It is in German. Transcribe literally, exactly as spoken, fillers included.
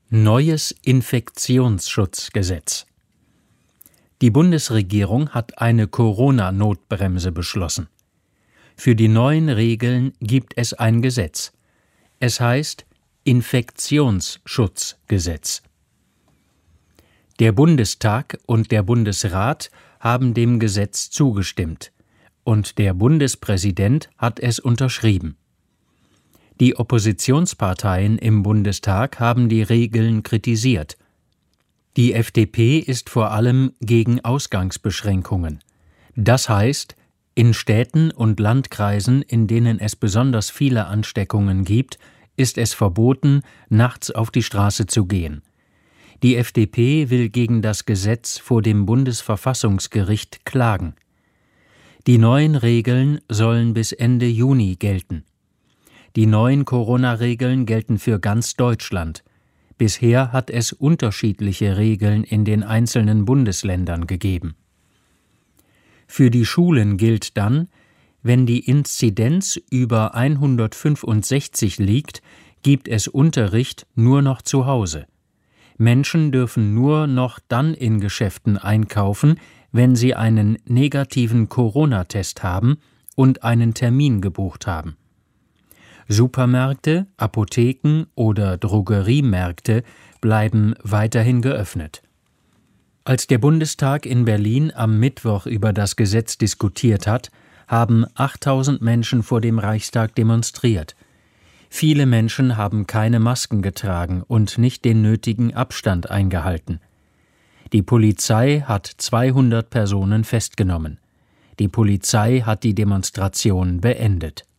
Neues Infektionsschutzgesetz. Die Bundesregierung hat eine Corona-Notbremse beschlossen. Für die neuen Regeln gibt es ein Gesetz. Es heißt Infektionsschutzgesetz. Der Bundestag und der Bundesrat haben dem Gesetz zugestimmt, und der Bundespräsident hat es unterschrieben. Die Oppositionsparteien im Bundestag haben die Regeln kritisiert. Die F D P ist vor allem gegen Ausgangsbeschränkungen. Das heißt, in Städten und Landkreisen, in denen es besonders viele Ansteckungen gibt, ist es verboten, nachts auf die Straße zu gehen. Die F D P will gegen das Gesetz vor dem Bundesverfassungsgericht klagen. Die neuen Regeln sollen bis Ende Juni gelten. Die neuen Corona-Regeln gelten für ganz Deutschland. Bisher hat es unterschiedliche Regeln in den einzelnen Bundesländern gegeben. Für die Schulen gilt dann, wenn die Inzidenz über hundertfünfundsechzig liegt, gibt es Unterricht nur noch zu Hause. Menschen dürfen nur noch dann in Geschäften einkaufen, wenn sie einen negativen Corona-Test haben und einen Termin gebucht haben. Supermärkte, Apotheken oder Drogeriemärkte bleiben weiterhin geöffnet. Als der Bundestag in Berlin am Mittwoch über das Gesetz diskutiert hat, haben achttausend Menschen vor dem Reichstag demonstriert. Viele Menschen haben keine Masken getragen und nicht den nötigen Abstand eingehalten. Die Polizei hat zweihundert Personen festgenommen. Die Polizei hat die Demonstration beendet.